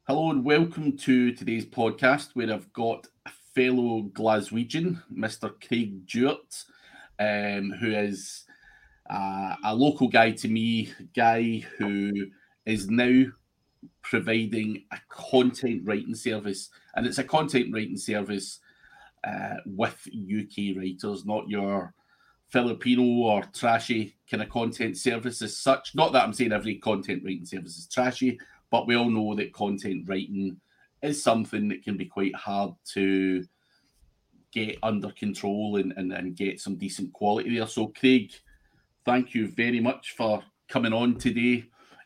Hello and welcome to today's podcast where I've got a fellow Glaswegian, Mr. Craig Jewett, who is a local guy to me, guy who is now providing a content writing service. And it's a content writing service with UK writers, not your Filipino or trashy kind of content service as such. Not that I'm saying every content writing service is trashy, but we all know that content writing is something that can be quite hard to get under control and get some decent quality there. So, Craig, thank you very much for coming on today.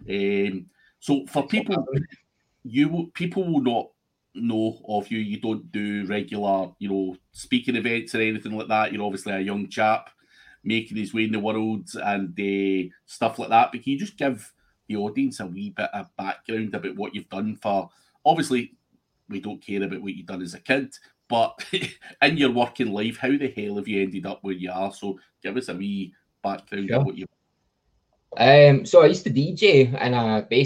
So, for people, people will not know of you. You don't do regular, speaking events or anything like that. You're obviously a young chap making his way in the world and stuff like that. But can you just give the audience a wee bit of background about what you've done for? Obviously, we don't care about what you've done as a kid, but in your working life, how the hell have you ended up where you are? So give us a wee background of what you. So I used to DJ, and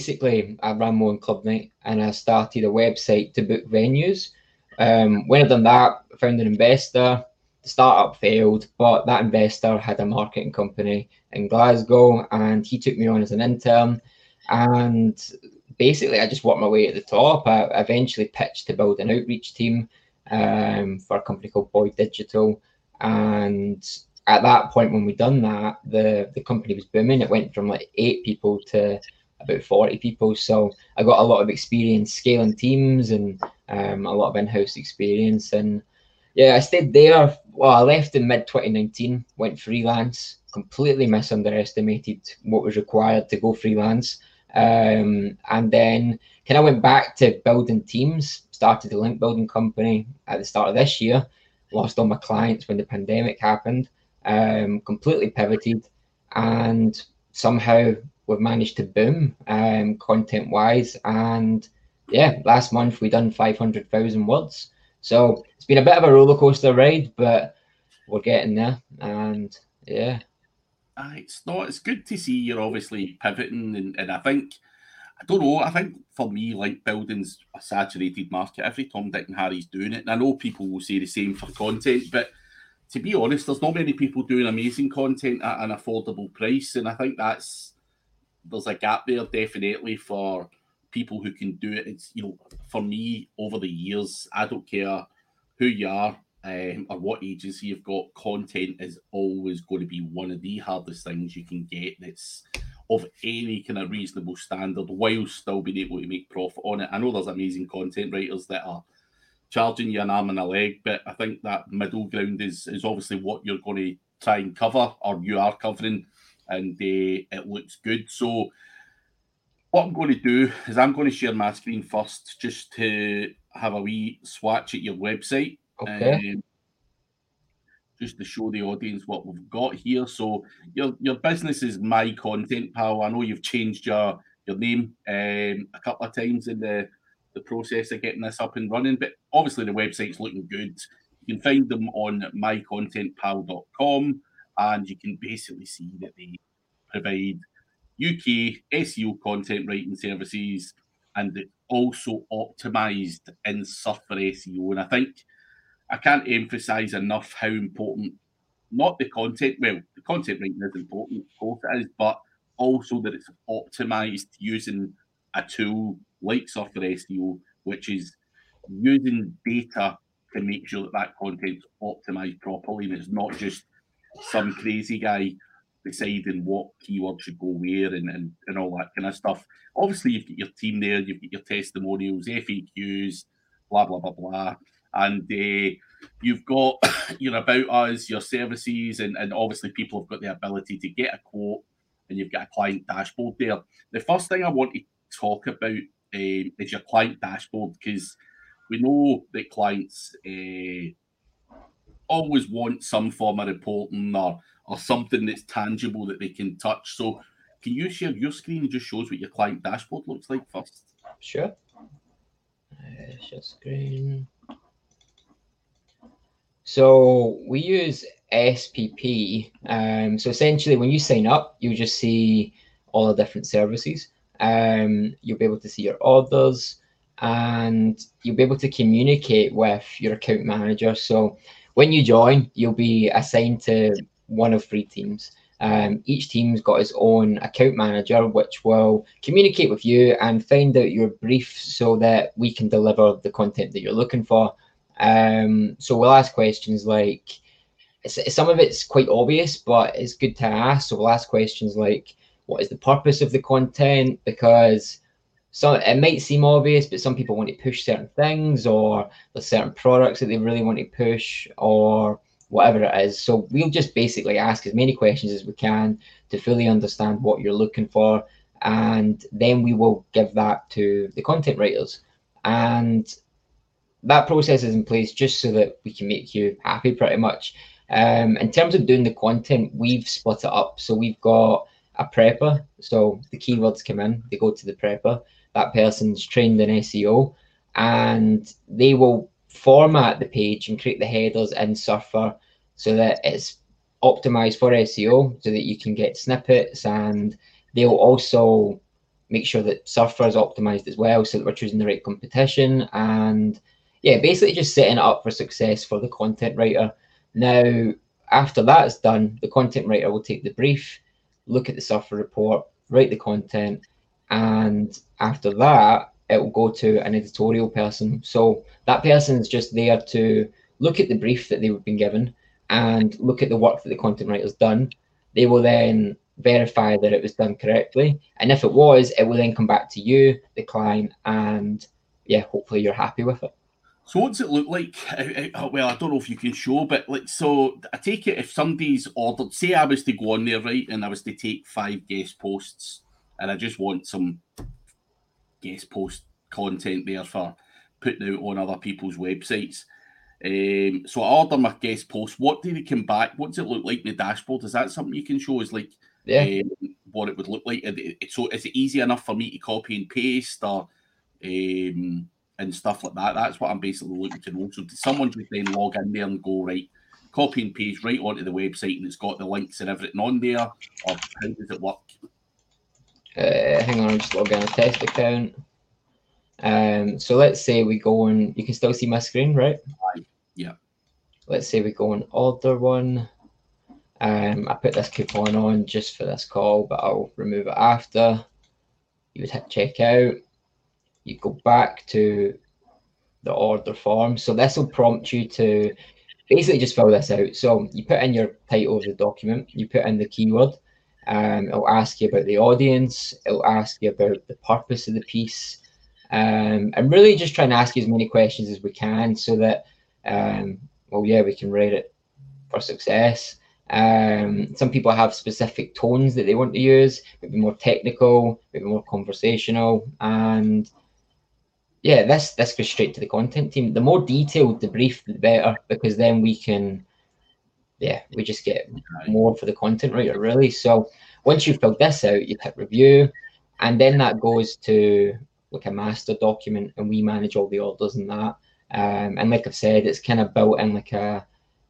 I ran my own club night, and I started a website to book venues. When I done that, I found an investor. The startup failed, but that investor had a marketing company in Glasgow, and he took me on as an intern. And basically, I just worked my way at the top. I eventually pitched to build an outreach team for a company called Boy Digital, and at that point when we done that, the company was booming. It went from like 8 people to about 40 people. So I got a lot of experience scaling teams and a lot of in-house experience. And yeah, I stayed there. Well, I left in mid 2019, went freelance, completely misunderestimated what was required to go freelance. And then kind of went back to building teams, started a link building company at the start of this year, lost all my clients when the pandemic happened. Completely pivoted, and somehow we've managed to boom content wise. And yeah, last month we done 500,000 words. So it's been a bit of a roller coaster ride, but we're getting there. And yeah, It's good to see you're obviously pivoting, and I think I don't know. I think for me, link building's a saturated market. Every Tom, Dick, and Harry's doing it, and I know people will say the same for content, but to be honest, there's not many people doing amazing content at an affordable price, and I think there's a gap there definitely for people who can do it. It's for me over the years, I don't care who you are or what agency you've got. Content is always going to be one of the hardest things you can get. That's of any kind of reasonable standard while still being able to make profit on it. I know there's amazing content writers that are charging you an arm and a leg, but I think that middle ground is obviously what you're going to try and cover, or you are covering, and it looks good. So what I'm going to do is I'm going to share my screen first, just to have a wee swatch at your website, okay. just to show the audience what we've got here. So your business is My Content Pal. I know you've changed your name a couple of times in the process of getting this up and running, but obviously the website's looking good. You can find them on mycontentpal.com, and you can basically see that they provide UK SEO content writing services, and it's also optimized in Surf for SEO. And I think I can't emphasize enough how important not the content, well, the content writing is important, of course it is, but also that it's optimized using a tool like Surf for SEO, which is using data to make sure that content's optimized properly, and it's not just some crazy guy deciding what keywords should go where and all that kind of stuff. Obviously, you've got your team there, you've got your testimonials, FAQs, blah, blah, blah, blah. And you've got your about us, your services, and obviously people have got the ability to get a quote, and you've got a client dashboard there. The first thing I want to talk about is your client dashboard, because we know that clients always want some form of reporting or something that's tangible that they can touch. So can you share your screen and just shows what your client dashboard looks like first? Sure. Share screen. So we use SPP. So essentially, when you sign up, you just see all the different services. You'll be able to see your orders. and you'll be able to communicate with your account manager. So when you join, you'll be assigned to one of 3 teams. Each team's got its own account manager, which will communicate with you and find out your brief so that we can deliver the content that you're looking for. So we'll ask questions like, some of it's quite obvious, but it's good to ask. So we'll ask questions like, what is the purpose of the content? Because it might seem obvious, but some people want to push certain things, or there's certain products that they really want to push, or whatever it is. So we'll just basically ask as many questions as we can to fully understand what you're looking for, and then we will give that to the content writers. And that process is in place just so that we can make you happy, pretty much. In terms of doing the content, we've split it up. So we've got a prepper. So the keywords come in, they go to the prepper. That person's trained in SEO, and they will format the page and create the headers in Surfer so that it's optimized for SEO, so that you can get snippets, and they'll also make sure that Surfer is optimized as well, so that we're choosing the right competition. And yeah, basically just setting it up for success for the content writer. Now, after that is done, the content writer will take the brief, look at the Surfer report, write the content, and after that, it will go to an editorial person. So that person is just there to look at the brief that they've been given and look at the work that the content writer's done. They will then verify that it was done correctly. And if it was, it will then come back to you, the client, and yeah, hopefully you're happy with it. So what's it look like? Well, I don't know if you can show, but like, so I take it if somebody's ordered, say I was to go on there, right, and I was to take 5 guest posts, and I just want some guest post content there for putting out on other people's websites. So I order my guest post. What do they come back? What does it look like in the dashboard? Is that something you can show us, like, what it would look like? So is it easy enough for me to copy and paste, or and stuff like that? That's what I'm basically looking to know. So does someone just then log in there and go, right, copy and paste right onto the website, and it's got the links and everything on there, or how does it work? Hang on, I'll just log in a test account. So let's say we go on, you can still see my screen, right? Yeah. Let's say we go on order one. I put this coupon on just for this call, but I'll remove it after. You would hit checkout. You go back to the order form. So this will prompt you to basically just fill this out. So you put in your title of the document, you put in the keyword. It'll ask you about the audience. It'll ask you about the purpose of the piece. And really just trying to ask you as many questions as we can so that, we can rate it for success. Some people have specific tones that they want to use, maybe more technical, maybe more conversational. And yeah, this goes straight to the content team. The more detailed the brief, the better, because then we just get more for the content writer, really. So once you've filled this out, you hit review, and then that goes to like a master document, and we manage all the orders and that. And like I've said, it's kind of built in like a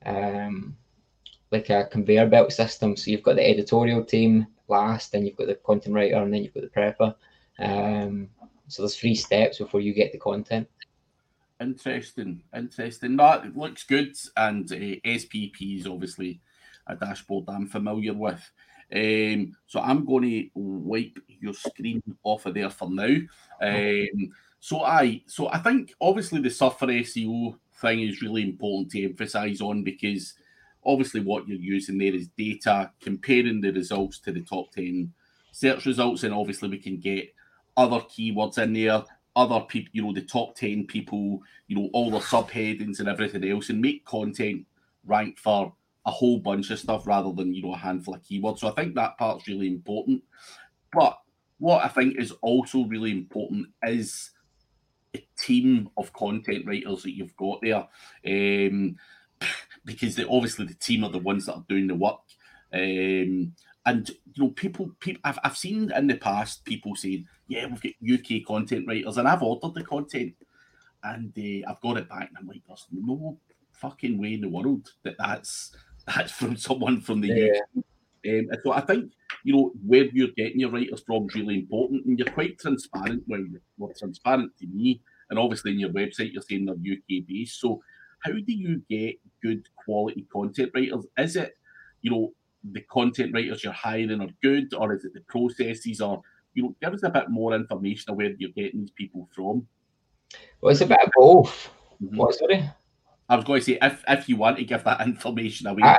conveyor belt system. So you've got the editorial team last, then you've got the content writer, and then you've got the prepper. So there's 3 steps before you get the content. Interesting. That looks good. And SPP is obviously a dashboard I'm familiar with. So I'm going to wipe your screen off of there for now. So I think obviously the Surfer SEO thing is really important to emphasize on, because obviously what you're using there is data, comparing the results to the top 10 search results, and obviously we can get other keywords in there, other people, the top 10 people, all the subheadings and everything else, and make content rank for a whole bunch of stuff rather than, a handful of keywords. So I think that part's really important. But what I think is also really important is a team of content writers that you've got there. Because obviously the team are the ones that are doing the work. And people, I've seen in the past people saying, "Yeah, we've got UK content writers," and I've ordered the content, and I've got it back, and I'm like, "There's no fucking way in the world that's from someone from the UK." And so I think where you're getting your writers from is really important, and you're quite transparent. Well, you're transparent to me, and obviously in your website you're saying they're UK based. So how do you get good quality content writers? Is it, the content writers you're hiring are good, or is it the processes, or give us a bit more information of where you're getting these people from? Well, it's a bit of both. Mm-hmm. What, sorry? I was going to say, if you want to give that information away,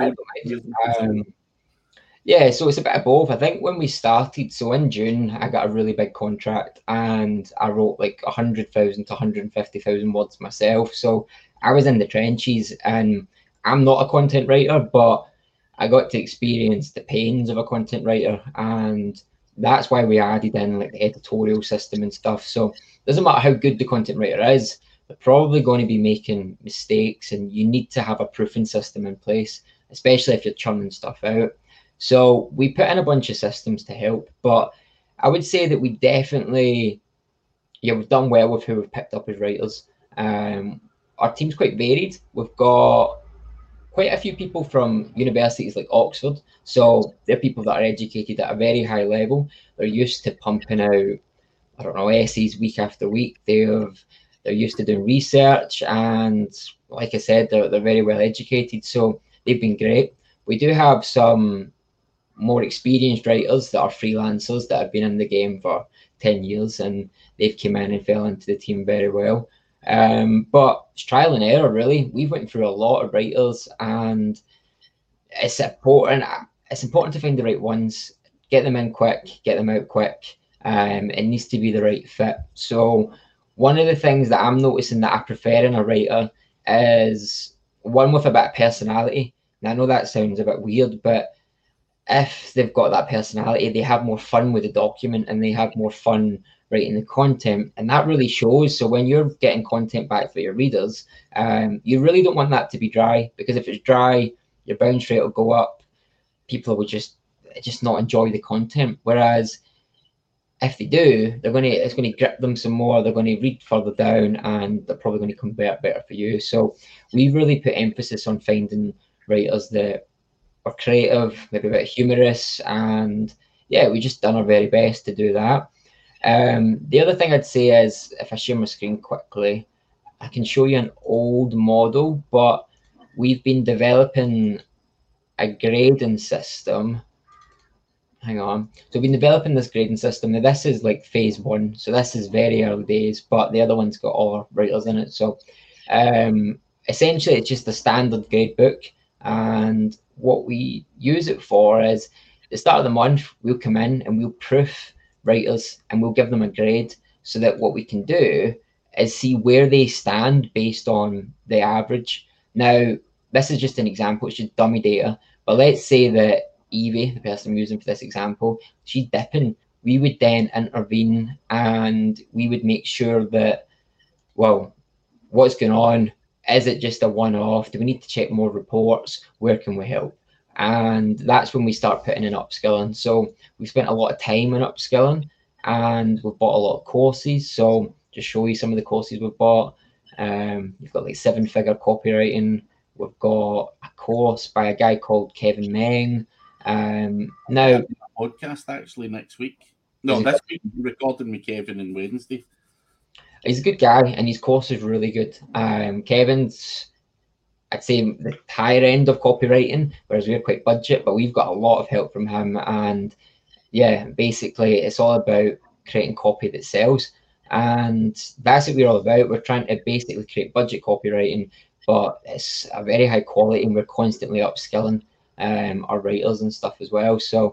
yeah, so it's a bit of both. I think when we started, so in June, I got a really big contract and I wrote like 100,000 to 150,000 words myself. So I was in the trenches, and I'm not a content writer, but I got to experience the pains of a content writer, and that's why we added in like the editorial system and stuff. So it doesn't matter how good the content writer is, they're probably going to be making mistakes, and you need to have a proofing system in place, especially if you're churning stuff out. So we put in a bunch of systems to help, but I would say that we definitely, we've done well with who we've picked up as writers. Our team's quite varied. We've got quite a few people from universities like Oxford. So they're people that are educated at a very high level. They're used to pumping out, essays week after week. They're used to doing research, and like I said, they're very well educated. So they've been great. We do have some more experienced writers that are freelancers that have been in the game for 10 years, and they've come in and fell into the team very well. But it's trial and error, really. We've went through a lot of writers, and it's important to find the right ones, get them in quick, get them out quick. It needs to be the right fit. So one of the things that I'm noticing that I prefer in a writer is one with a bit of personality. Now, I know that sounds a bit weird, but if they've got that personality, they have more fun with the document, and they have more fun writing the content, and that really shows. So when you're getting content back for your readers, you really don't want that to be dry, because if it's dry, your bounce rate will go up. People will just not enjoy the content. Whereas if they do, it's going to grip them some more. They're going to read further down, and they're probably going to convert better for you. So we really put emphasis on finding writers that are creative, maybe a bit humorous, and we just done our very best to do that. The other thing I'd say is, if I share my screen quickly, I can show you an old model, but we've been developing a grading system. Hang on. So we've been developing this grading system. Now, this is like phase 1, so this is very early days, but the other one's got all our writers in it. So essentially, it's just a standard grade book, and what we use it for is, at the start of the month, we'll come in and we'll proof writers, and we'll give them a grade, so that what we can do is see where they stand based on the average. Now, this is just an example, it's just dummy data, but let's say that Evie, the person I'm using for this example, she's dipping. We would then intervene, and we would make sure that, well, what's going on? Is it just a one-off? Do we need to check more reports? Where can we help? And that's when we start putting in upskilling. So we spent a lot of time in upskilling, and we've bought a lot of courses. So just show you some of the courses we've bought. You've got like 7-figure copywriting. We've got a course by a guy called Kevin Meng. Now, a podcast actually next week. No, this week we're recording with Kevin on Wednesday. He's a good guy, and his course is really good. Kevin's, I'd say, the higher end of copywriting, whereas we're quite budget, but we've got a lot of help from him. And basically it's all about creating copy that sells, and that's what we're all about. We're trying to basically create budget copywriting, but it's a very high quality, and we're constantly upskilling our writers and stuff as well. So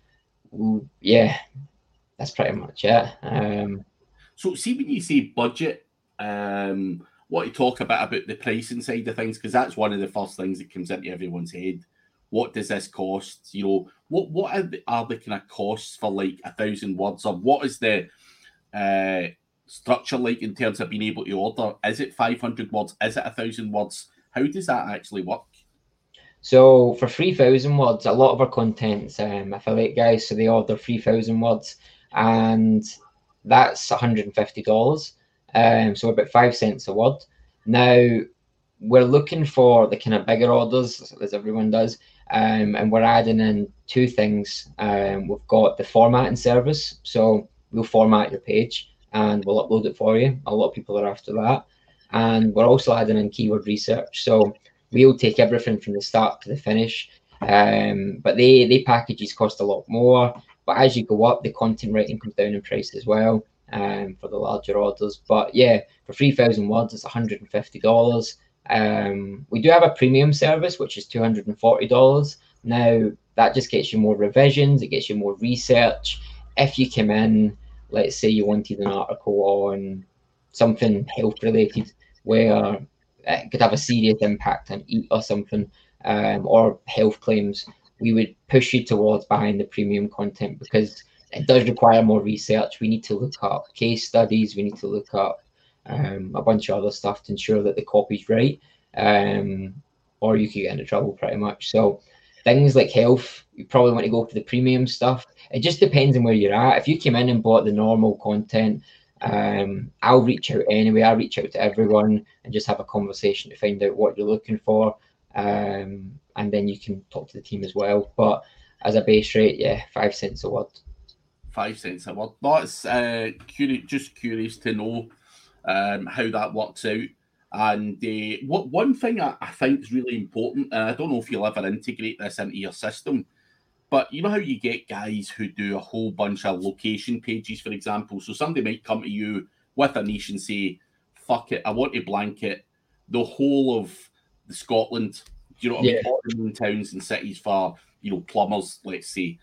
that's pretty much it. So see, when you say budget, what you talk about the pricing side of things, because that's one of the first things that comes into everyone's head. What does this cost? What are the kind of costs for like 1,000 words, or what is the structure like in terms of being able to order? Is it 500 words? Is it 1,000 words? How does that actually work? So for 3,000 words, a lot of our content's affiliate guys, so they order 3,000 words, and that's $150. So about 5 cents a word. Now, we're looking for the kind of bigger orders, as everyone does, and we're adding in 2 things. We've got the formatting service, so we'll format your page, and we'll upload it for you. A lot of people are after that. And we're also adding in keyword research. So we'll take everything from the start to the finish. But they packages cost a lot more. But as you go up, the content writing comes down in price as well, for the larger orders. But yeah, for 3,000 words, it's $150. We do have a premium service, which is $240. Now, that just gets you more revisions, it gets you more research. If you come in, let's say you wanted an article on something health related, where it could have a serious impact on EAT or something, or health claims, we would push you towards buying the premium content because it does require more research. We need to look up case studies, we need to look up a bunch of other stuff to ensure that the copy's right, or you could get into trouble pretty much. So things like health, you probably want to go for the premium stuff. It just depends on where you're at. If you came in and bought the normal content, I'll reach out anyway. I'll reach out to everyone and just have a conversation to find out what you're looking for. And then you can talk to the team as well. But as a base rate, yeah, 5 cents a word. 5 cents a word. That's curious to know how that works out. And one thing I think is really important, and I don't know if you'll ever integrate this into your system, but you know how you get guys who do a whole bunch of location pages, for example. So somebody might come to you with a niche and say, fuck it, I want to blanket the whole of the Scotland. Do you know what I mean? All the main towns and cities for, plumbers, let's say.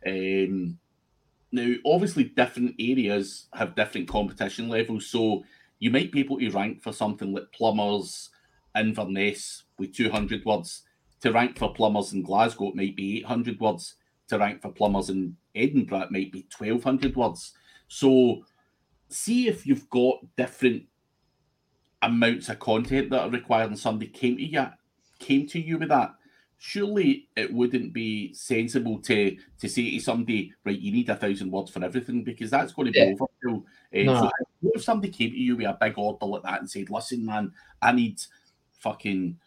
Now, obviously, different areas have different competition levels. So you might be able to rank for something like plumbers Inverness with 200 words. To rank for plumbers in Glasgow, it might be 800 words. To rank for plumbers in Edinburgh, it might be 1,200 words. So see if you've got different amounts of content that are required and somebody came to you with that. Surely it wouldn't be sensible to say to somebody, right, you need 1,000 words for everything, because that's going to be overkill. So what if somebody came to you with a big order like that and said, listen, man, I need fucking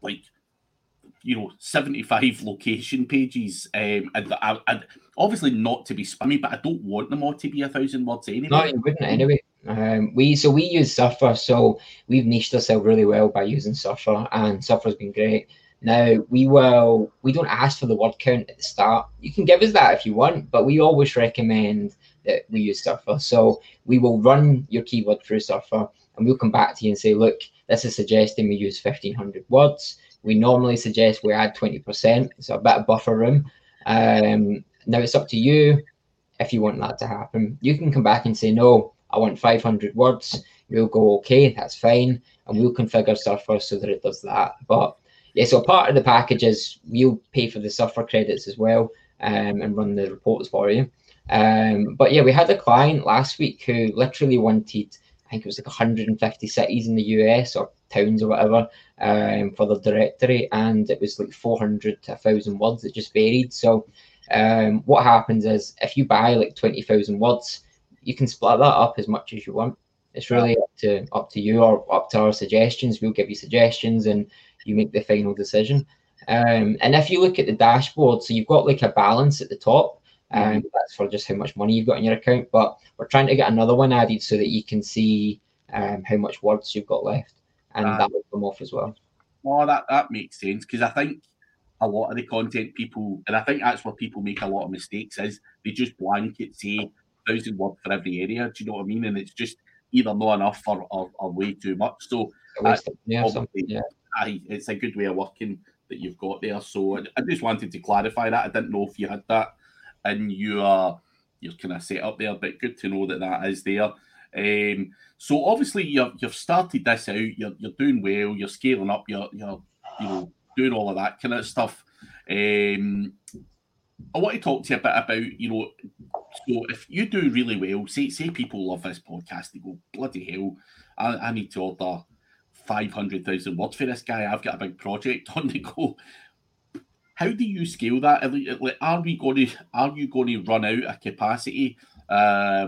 75 location pages, and obviously not to be spammy, but I don't want them all to be 1,000 words anyway. No, you wouldn't anyway. We use Surfer, so we've niched ourselves really well by using Surfer, and Surfer's been great. Now we don't ask for the word count at the start. You can give us that if you want, but we always recommend that we use Surfer. So we will run your keyword through Surfer, and we'll come back to you and say, look, this is suggesting we use 1,500 words. We normally suggest we add 20%, so a bit of buffer room. Now it's up to you if you want that to happen. You can come back and say, no, I want 500 words. We'll go, okay, that's fine. And we'll configure Surfer so that it does that. But yeah, so part of the package is we'll pay for the Surfer credits as well, and run the reports for you. But yeah, we had a client last week who literally wanted, I think it was like 150 cities in the US or towns or whatever, for the directory, and it was like 400 to 1,000 words. It just varied. So what happens is if you buy like 20,000 words, you can split that up as much as you want. It's really up to you, or up to our suggestions. We'll give you suggestions and you make the final decision. And if you look at the dashboard, so you've got like a balance at the top, and that's for just how much money you've got in your account. But we're trying to get another one added so that you can see how much words you've got left, and that will come off as well. Oh, that makes sense, because I think a lot of the content people, and I think that's where people make a lot of mistakes, is they just blanket say 1,000 words for every area. Do you know what I mean? And it's just either not enough or way too much. So it's a good way of working that you've got there. So I just wanted to clarify that. I didn't know if you had that in your kind of set up there, but good to know that is there. So obviously you've started this out. You're doing well. You're scaling up. You're doing all of that kind of stuff. I want to talk to you a bit about so if you do really well, say people love this podcast, they go, bloody hell, I need to order 500,000 words for this guy. I've got a big project on the go. How do you scale that? Are you going to run out of capacity? Or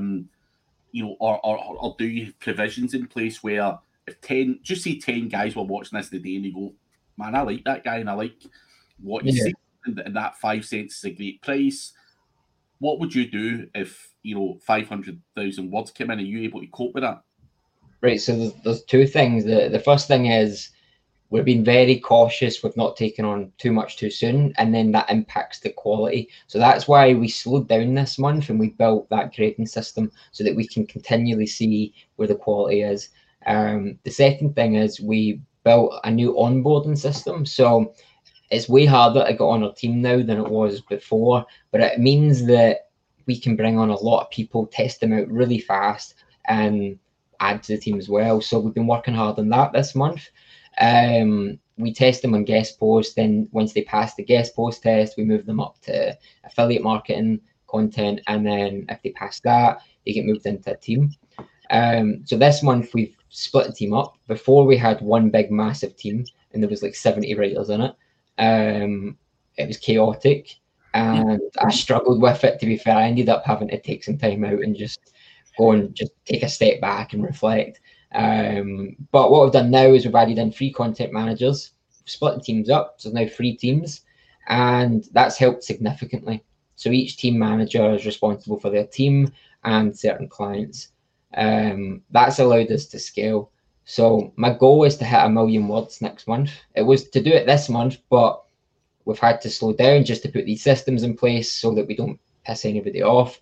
do you have provisions in place where if 10 guys were watching this today and they go, man, I like that guy and I like what you see, and that 5 cents is a great price. what would you do if 500,000 words came in? Are you able to cope with that? Right. So there's two things. The first thing is we're being very cautious with not taking on too much too soon, and then that impacts the quality. So that's why we slowed down this month and we built that grading system so that we can continually see where the quality is. The second thing is we built a new onboarding system. So it's way harder to get on our team now than it was before, but it means that we can bring on a lot of people, test them out really fast, and add to the team as well. So we've been working hard on that this month. We test them on guest post, then once they pass the guest post test, we move them up to affiliate marketing content, and then if they pass that, they get moved into a team. So this month we've split the team up. Before we had one big massive team and there was like 70 writers in it. It was chaotic and I struggled with it, to be fair. I ended up having to take some time out and just go and just take a step back and reflect. But what we've done now is we've added in 3 content managers, split the teams up, so now 3 teams, and that's helped significantly. So each team manager is responsible for their team and certain clients. That's allowed us to scale. So my goal is to hit 1 million words next month. It was to do it this month, but we've had to slow down just to put these systems in place so that we don't piss anybody off.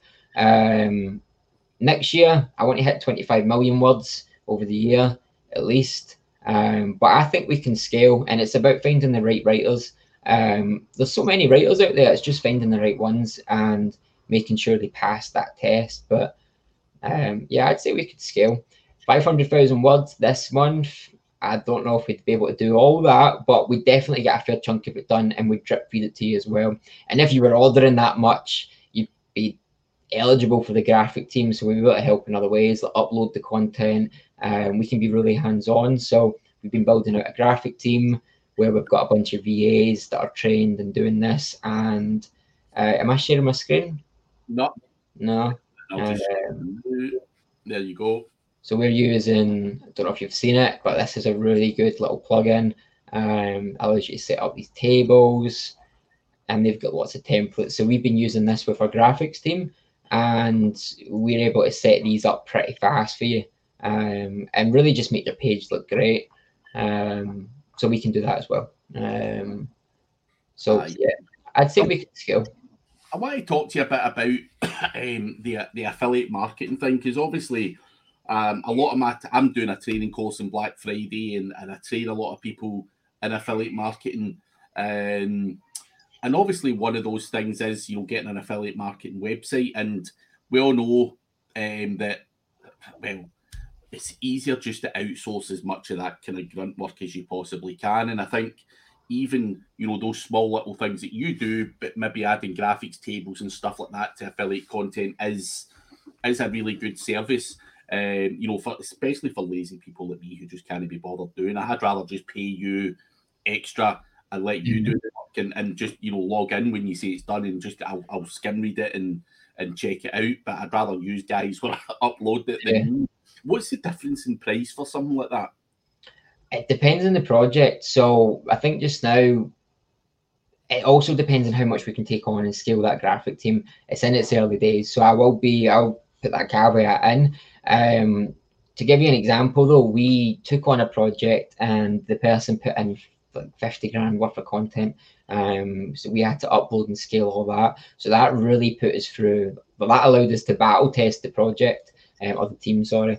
Next year, I want to hit 25 million words over the year, at least. But I think we can scale, and it's about finding the right writers. There's so many writers out there, it's just finding the right ones and making sure they pass that test. But yeah, I'd say we could scale. 500,000 words this month. I don't know if we'd be able to do all that, but we definitely get a fair chunk of it done, and we'd drip feed it to you as well. And if you were ordering that much, you'd be eligible for the graphic team. So we'll be able to help in other ways, like upload the content. We can be really hands-on. So we've been building out a graphic team where we've got a bunch of VAs that are trained in doing this. And am I sharing my screen? No. There you go. So we're using, I don't know if you've seen it, but this is a really good little plugin. Allows you to set up these tables, and they've got lots of templates. So we've been using this with our graphics team, and we're able to set these up pretty fast for you, and really just make your page look great. So we can do that as well. So yeah, I'd say we can scale. I want to talk to you a bit about the affiliate marketing thing, because obviously a lot of I'm doing a training course on Black Friday, and I train a lot of people in affiliate marketing. And obviously one of those things is, getting an affiliate marketing website. And we all know that, well, it's easier just to outsource as much of that kind of grunt work as you possibly can. And I think even, those small little things that you do, but maybe adding graphics tables and stuff like that to affiliate content is a really good service. Especially for lazy people like me who just can't be bothered doing it. I'd rather just pay you extra and let you do the work and just, log in when you say it's done, and just I'll skim read it and check it out. But I'd rather use guys when I upload it than you. What's the difference in price for something like that? It depends on the project. So I think just now, it also depends on how much we can take on and scale that graphic team. It's in its early days. So I'll put that caveat in. To give you an example though, we took on a project and the person put in like 50 grand worth of content. So we had to upload and scale all that. So that really put us through, but that allowed us to battle test the project, or the team, sorry.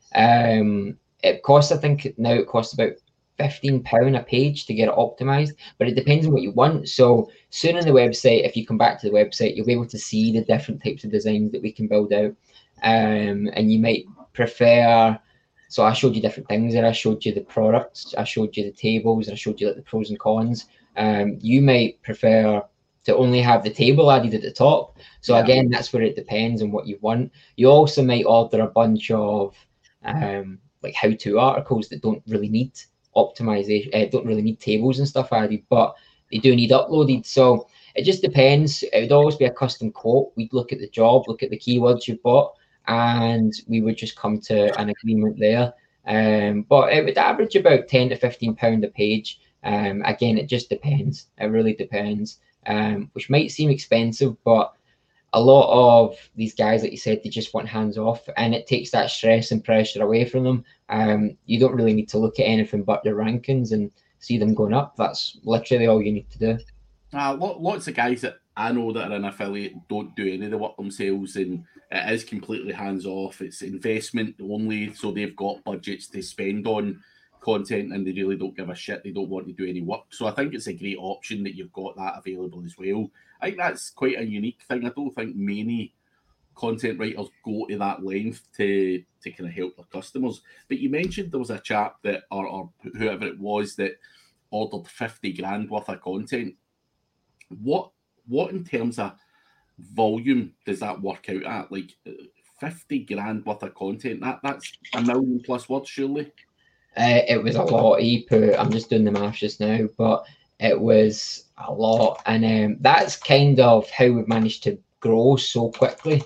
It costs, I think now it costs about £15 a page to get it optimized, but it depends on what you want. So soon on the website, if you come back to the website, you'll be able to see the different types of designs that we can build out. And you might prefer, so I showed you different things there. I showed you the products, I showed you the tables, and I showed you like the pros and cons. You might prefer to only have the table added at the top. So again, that's where it depends on what you want. You also might order a bunch of like how-to articles that don't really need optimization, don't really need tables and stuff added, but they do need uploaded. So it just depends. It would always be a custom quote. We'd look at the job, look at the keywords you've bought, and we would just come to an agreement there. But it would average about £10 to £15 a page. Again, it just depends. It really depends, which might seem expensive, but a lot of these guys, like you said, they just want hands off, and it takes that stress and pressure away from them. You don't really need to look at anything but their rankings and see them going up. That's literally all you need to do. Lots of guys that I know that are in affiliate don't do any of the work themselves, and it is completely hands off. It's investment only, so they've got budgets to spend on content, and they really don't give a shit. They don't want to do any work. So I think it's a great option that you've got that available as well. I think that's quite a unique thing. I don't think many content writers go to that length to kind of help their customers. But you mentioned there was a chap that, or whoever it was, that ordered 50 grand worth of content. What in terms of volume does that work out at? Like 50 grand worth of content, that's a million plus words, surely? It was a lot. I'm just doing the math just now, but it was a lot. And that's kind of how we've managed to grow so quickly.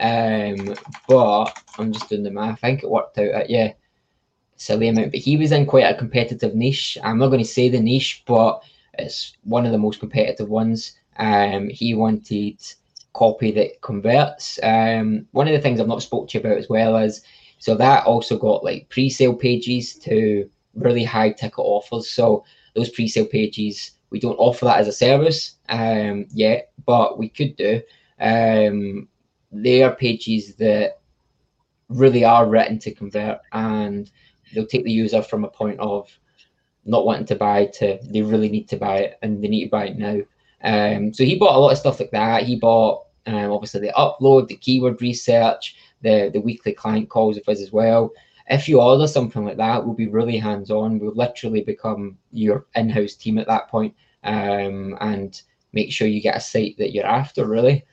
But I'm just doing the math. I think it worked out at, yeah, silly amount. But he was in quite a competitive niche. I'm not going to say the niche, but it's one of the most competitive ones. He wanted copy that converts. One of the things I've not spoke to you about as well is, so that also got like pre-sale pages to really high ticket offers. So those pre-sale pages, we don't offer that as a service yet, but we could do. They are pages that really are written to convert, and they'll take the user from a point of not wanting to buy to they really need to buy it, and they need to buy it now. So he bought a lot of stuff like that. He bought obviously the upload, the keyword research, the weekly client calls of us as well. If you order something like that, we'll be really hands-on. We'll literally become your in-house team at that point, and make sure you get a site that you're after, really.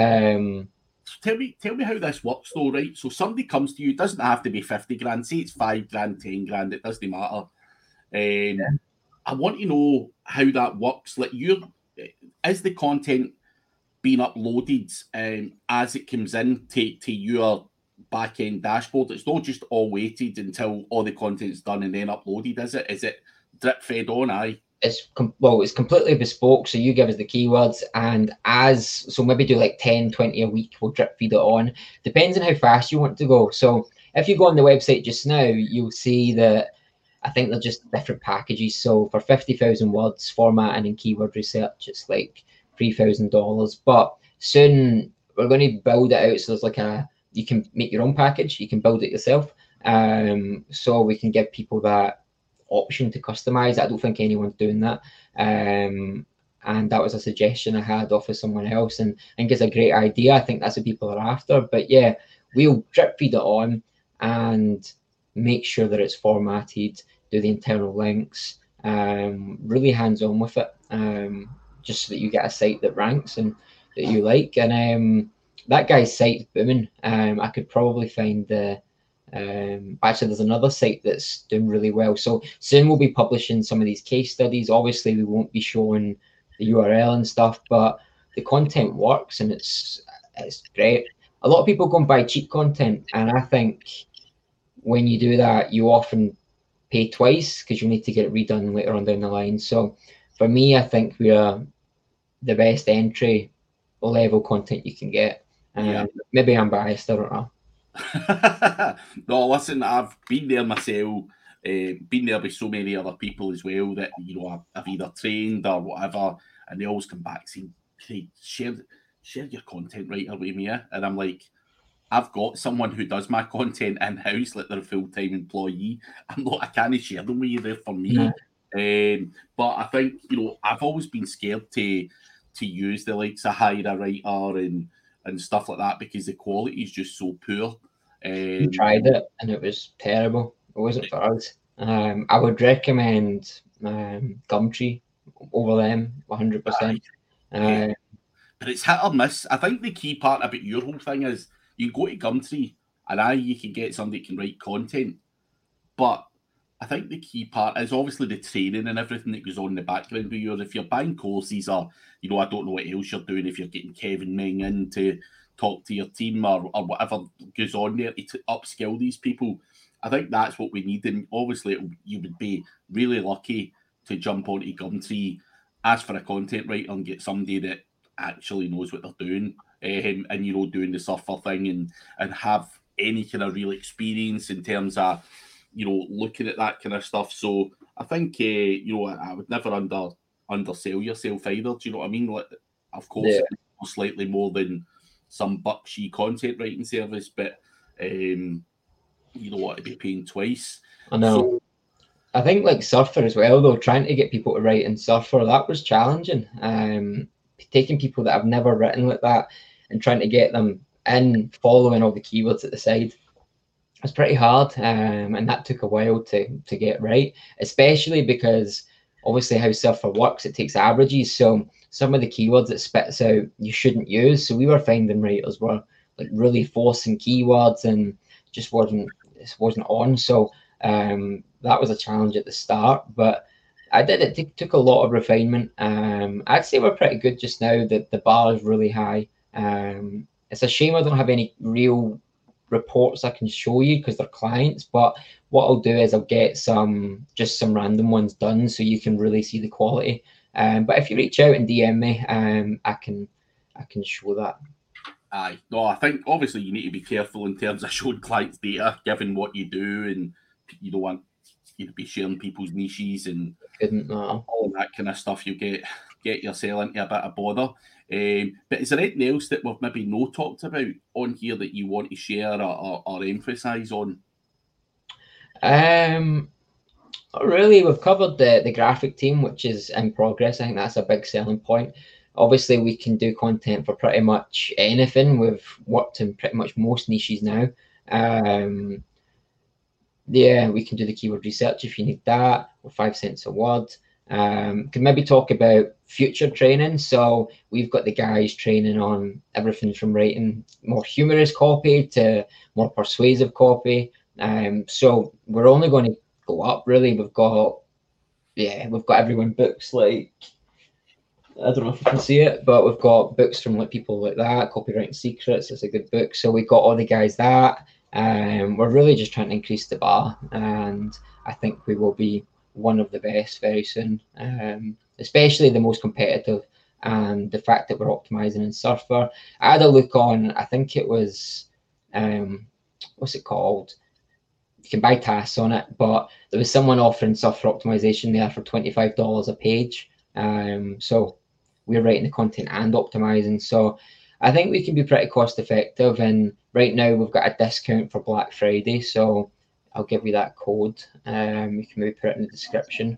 Tell me how this works though, right? So somebody comes to you, it doesn't have to be 50 grand, say it's 5 grand, 10 grand, it doesn't matter. I want to know how that works. Like, is the content being uploaded as it comes in to your back end dashboard? It's not just all waited until all the content's done and then uploaded, is it? Is it drip fed on? Aye. It's completely bespoke. So you give us the keywords, and so maybe do like 10, 20 a week, we'll drip feed it on. Depends on how fast you want to go. So if you go on the website just now, you'll see that I think they're just different packages. So for 50,000 words, formatting and keyword research, it's like $3,000. But soon we're going to build it out. So there's you can make your own package. You can build it yourself. So we can give people that option to customize. I don't think anyone's doing that. And that was a suggestion I had off of someone else, and I think it's a great idea. I think that's what people are after. But yeah, we'll drip feed it on and make sure that it's formatted, do the internal links, really hands-on with it, just so that you get a site that ranks and that you like. And that guy's site's booming. I could probably find actually there's another site that's doing really well. So soon we'll be publishing some of these case studies. Obviously we won't be showing the URL and stuff, but the content works and it's great. A lot of people go and buy cheap content, and I think when you do that, you often pay twice because you need to get it redone later on down the line. So for me, I think we are the best entry level content you can get. Maybe I'm biased, I don't know. No, listen, I've been there myself, been there with so many other people as well that, I've either trained or whatever, and they always come back saying, hey, share your content writer with me. And I'm like, I've got someone who does my content in-house, like they're a full-time employee. I can't share them with you, there for me. Yeah. But I think, I've always been scared to use the likes of hire a writer and stuff like that, because the quality is just so poor. We tried it and it was terrible. It wasn't for us. I would recommend Gumtree over them 100%. But it's hit or miss. I think the key part about your whole thing is you go to Gumtree and you can get somebody that can write content. But I think the key part is obviously the training and everything that goes on in the background with you. If you're buying courses or, I don't know what else you're doing, if you're getting Kevin Meng in to talk to your team or whatever goes on there to upskill these people, I think that's what we need. And obviously you would be really lucky to jump onto Gumtree, ask for a content writer and get somebody that actually knows what they're doing, and doing the surfer thing and have any kind of real experience in terms of looking at that kind of stuff. So I think I would never undersell yourself either. Do you know what I mean? Like, of course, Yeah. it's slightly more than some buckshy content writing service, but you don't want to be paying twice. I know. So I think like Surfer as well, though, trying to get people to write in Surfer, that was challenging. Taking people that have never written like that and trying to get them in, following all the keywords at the side. It's pretty hard, and that took a while to get right, especially because obviously how Surfer works, it takes averages. So some of the keywords it spits out you shouldn't use. So we were finding writers were like really forcing keywords and just wasn't on. So that was a challenge at the start, but I did it. Took a lot of refinement. I'd say we're pretty good just now. That the bar is really high. It's a shame I don't have any real reports I can show you because they're clients, but what I'll do is I'll get some random ones done so you can really see the quality. But if you reach out and DM me, I can show that. Aye, no, I think obviously you need to be careful in terms of showing clients data, given what you do, and you don't want to be sharing people's niches and all that kind of stuff. You get yourself into a bit of bother. But is there anything else that we've maybe not talked about on here that you want to share or emphasise on? Not really. We've covered the graphic team, which is in progress. I think that's a big selling point. Obviously, we can do content for pretty much anything. We've worked in pretty much most niches now. Yeah, we can do the keyword research if you need that, or 5 cents a word. Can maybe talk about future training. So we've got the guys training on everything from writing more humorous copy to more persuasive copy. So we're only going to go up, really. We've got everyone books like, I don't know if you can see it, but we've got books from like people like that. Copywriting Secrets is a good book. So we've got all the guys that. We're really just trying to increase the bar, and I think we will be one of the best very soon, especially the most competitive. And the fact that we're optimizing in Surfer, I had a look on, I think it was, what's it called? You can buy tasks on it, but there was someone offering Surfer optimization there for $25 a page. So we're writing the content and optimizing. So I think we can be pretty cost effective. And right now we've got a discount for Black Friday. So I'll give you that code. You can maybe put it in the description.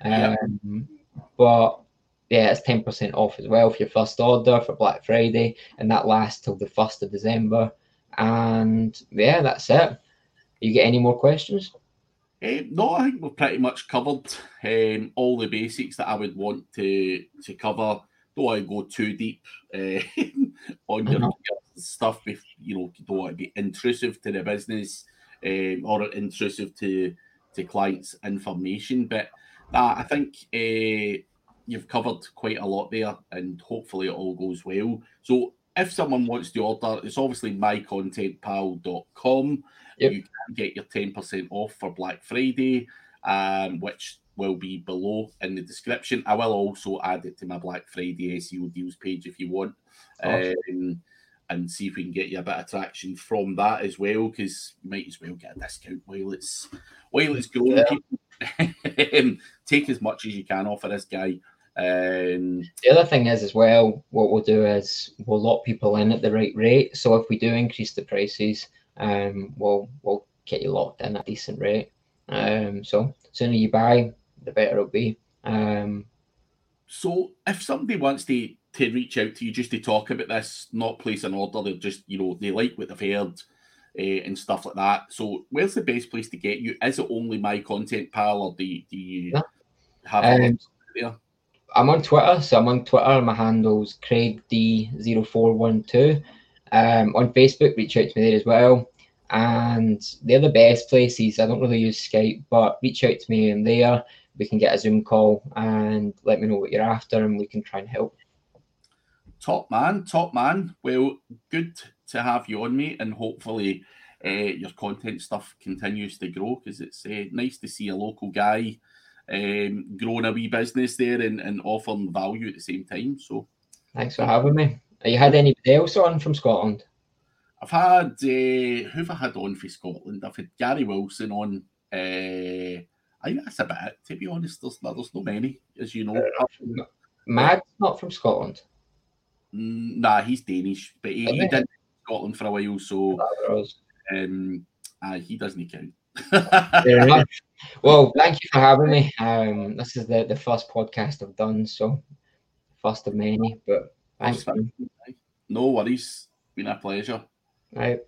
But yeah, it's 10% off as well for your first order for Black Friday. And that lasts till the 1st of December. And yeah, that's it. You get any more questions? No, I think we've pretty much covered all the basics that I would want to cover. Don't want to go too deep on your stuff. If you don't want to be intrusive to the business or intrusive to clients' information. But I think you've covered quite a lot there, and hopefully it all goes well. So if someone wants to order, it's obviously mycontentpal.com. Yep. You can get your 10% off for Black Friday, which will be below in the description. I will also add it to my Black Friday SEO deals page if you want, and see if we can get you a bit of traction from that as well, because you might as well get a discount while it's growing. Yeah. Take as much as you can off of this guy. The other thing is as well, what we'll do is we'll lock people in at the right rate. So if we do increase the prices, we'll get you locked in at a decent rate. So the sooner you buy, the better it'll be. So if somebody wants to reach out to you just to talk about this, not place an order, they're just they like what they've heard and stuff like that. So where's the best place to get you? Is it only My Content Pal, or do you have a there? I'm on Twitter, so I'm on Twitter. My handle's CraigD0412. On Facebook, reach out to me there as well. And they're the best places. I don't really use Skype, but reach out to me in there. We can get a Zoom call and let me know what you're after, and we can try and help. Top man. Well, good to have you on, mate, and hopefully your content stuff continues to grow, because it's nice to see a local guy growing a wee business there and offering value at the same time. So Thanks for having me. Have you had anybody else on from Scotland? I've had who have I had on for Scotland? I've had Gary Wilson on. I think that's about it, to be honest. There's not many, as you know. Mad's not from Scotland. Nah, he's Danish, but he did in Scotland for a while, so he doesn't count. Fair enough. Well, thank you for having me. This is the first podcast I've done, so first of many, but thanks. No worries. Been a pleasure. Right.